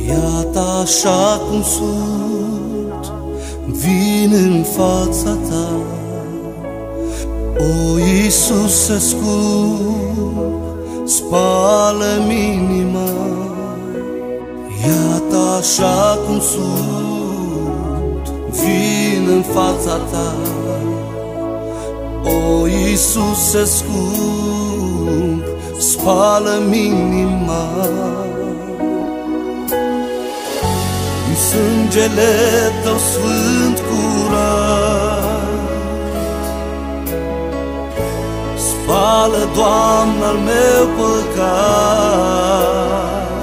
Iată așa cum sunt, vin în fața ta, o Iisuse scump, spală-mi inima. Iată așa cum sunt, vin în fața ta, o Iisuse scump, spală-mi inima. În sângele tău sfânt curat, spală, Doamne, al meu păcat.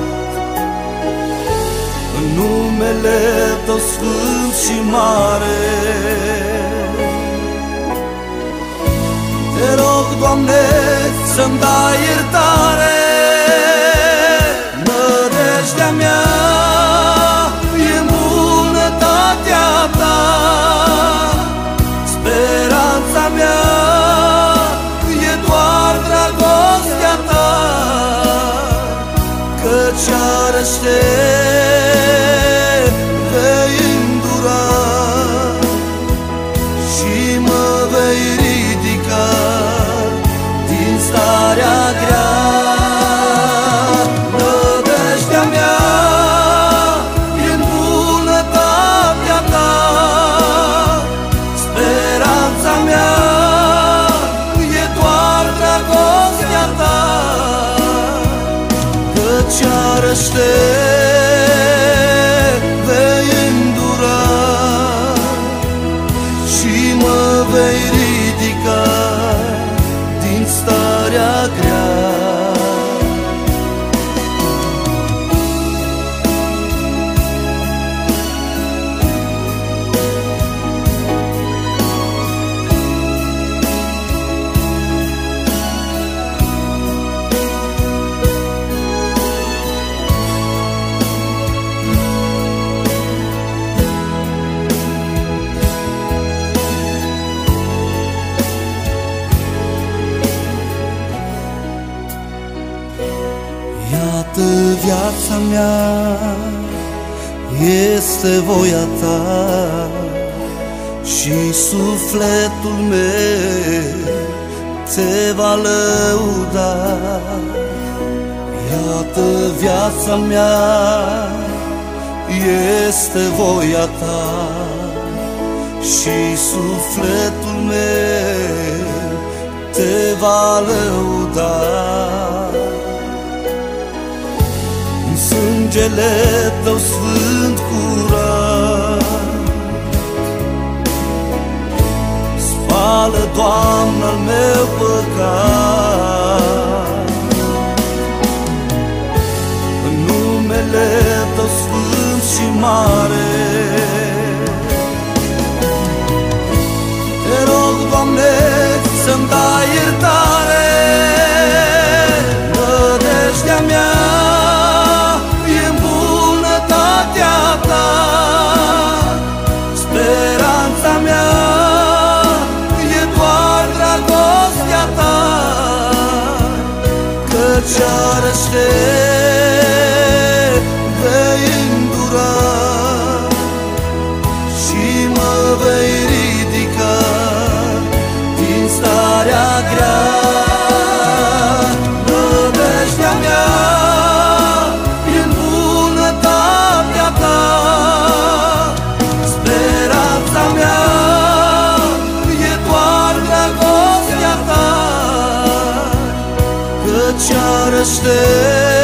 În numele tău sfânt și mare, te rog, Doamne, să-mi dai iertare. Nădejdea mea e în bunătatea ta, speranța mea e doar dragostea ta, căci iarăște vei îndura și mă vei ridica din starea grea. Nădejdea mea e în bunătatea ta, speranța mea e doar dragostea ta, căci iarăște vei îndura și mă vei ridica din starea grea. Iată viața mea este voia ta și sufletul meu te va lăuda. Iată viața mea este voia ta și sufletul meu te va lăuda. Sângele tău sfânt curat, spală, Doamne, al meu păcat. În numele tău sfânt și mare, te rog, Doamne, să-mi dai iertare. Nădejdea mea speranța mea e doar dragostea ta, căci iarăște vei îndura și mă vei ridica din starea grea. Nădejdea mea e în bunătatea ta, speranța mea e doar dragostea ta, căci iarăște